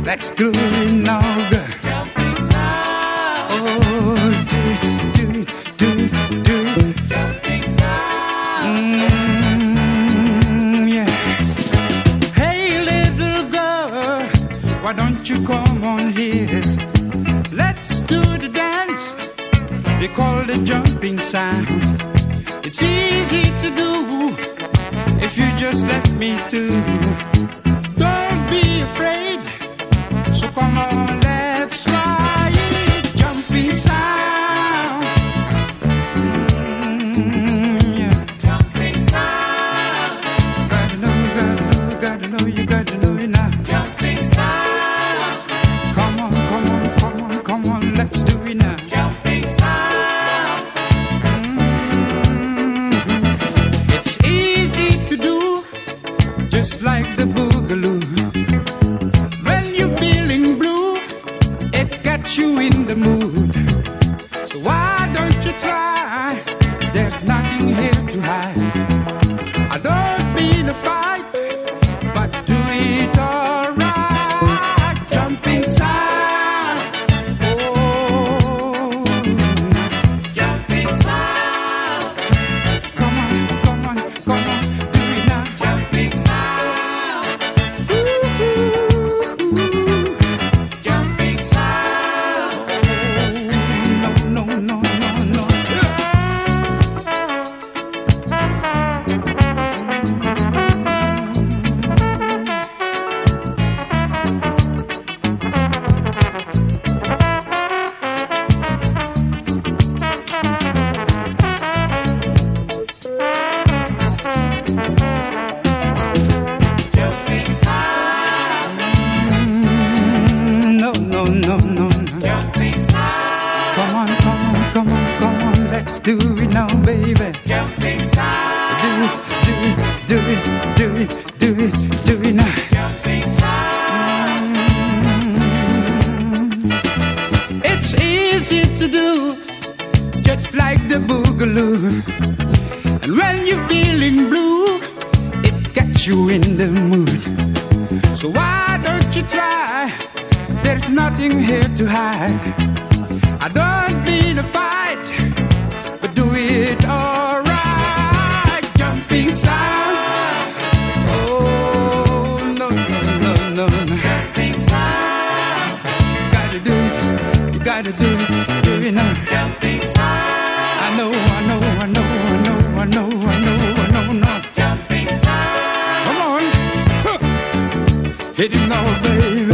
Let's do it now, girl. Jumping sound. Oh, do it, do it, do it. Jumping sound. Yeah. Hey, little girl, why don't you come on here? Let's do the dance. They call the jumping sound. It's easy to do if you just let me to. Don't be afraid. So come on, let's try it. Jumping sound. Yeah. Jumping sound. Gotta know, gotta know, gotta know, you gotta know it now. Jumping sound. Come on, come on, come on, come on, let's do it now. Jumping sound. It's easy to do, just like the boogaloo. When you're feeling blue, it gets you in the mood. So why don't you try? There's nothing here to hide. I don't mean a fight, but do it alright. Jumping sound. Oh, Jumping sound. come on, come on, come on, do it now. Jumping sound. Jumping sound. No, no, no, no, no. Jumping sound. No, no, no, no, no. Jumping sound. Come on, come on, come on, come on, let's do it now, baby. Jumping sound. Do it, do it, do it, do it, do it now. Jumping sound. It's easy to do, just like the boogaloo. And when you're feeling blue, it gets you in the mood. So why don't you try? There's nothing here to hide. I don't mean a fight, but do it alright. Jumping sound. Oh, no, no, no, no. Jumping sound. Gotta do it, you gotta do it, do it now. Jumping sound. I know, I know, I know, I know, I know, I know, I know, no. Jumping sound. Come on, huh. Hit it now, baby.